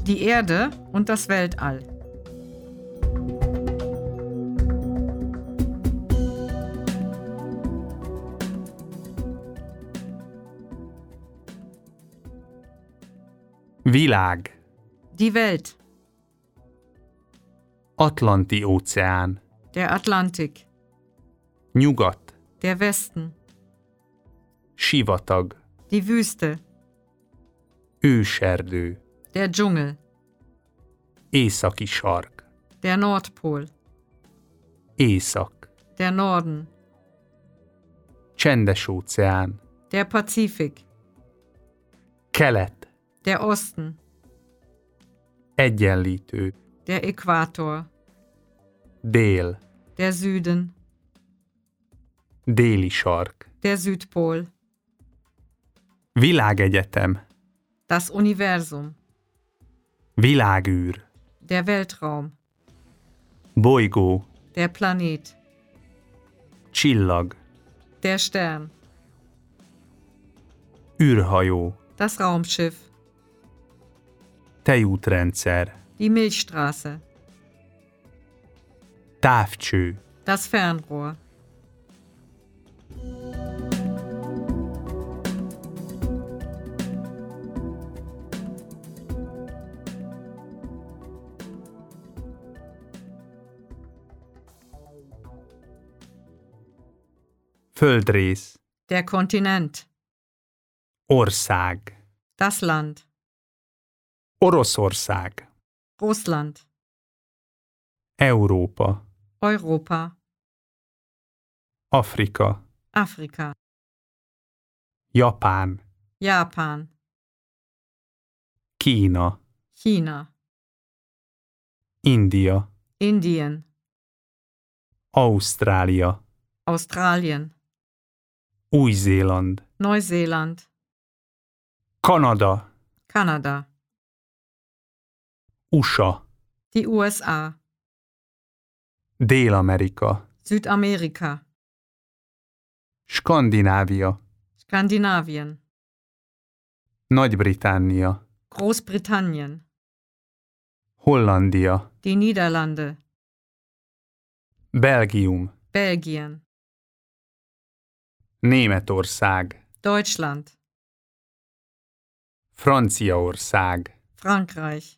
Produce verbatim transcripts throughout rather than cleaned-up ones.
Die Erde und das Weltall. Világ. Die Welt. Atlanti óceán. Der Atlantik. Nyugat. Der Westen. Sivatag. Die Wüste. Őserdő. Der Dschungel. Északi sark. Der Nordpol. Észak. Der Norden. Csendes óceán. Der Pazifik. Kelet. Der Osten. Egyenlítő. Der Äquator. Dél. Der Süden. Déli sark. Der Südpol. Világegyetem. Das Universum. Világűr. Der Weltraum. Bolygó. Der Planet. Csillag. Der Stern. űrhajó. Das Raumschiff. Tejútrendszer. Die Milchstraße. Távcső. Das Fernrohr. Földrész. Der Kontinent. Ország. Das Land. Oroszország. Russland. Európa. Europa. Afrika. Afrika. Japán. Japan. Kína. China. India. Indien. Ausztrália. Australien. Új-Zéland. Neuseeland. Kanada. Kanada. u es á. Die U S A. Dél-Amerika. Südamerika. Skandinávia. Skandinavien. Nagy-Britannia. Großbritannien. Hollandia. Die Niederlande. Belgium. Belgien. Németország. Deutschland. Franciaország. Frankreich.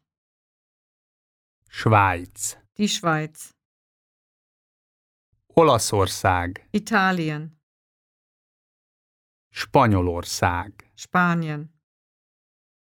Svájc. Die Schweiz. Olaszország. Italien. Spanyolország. Spanien.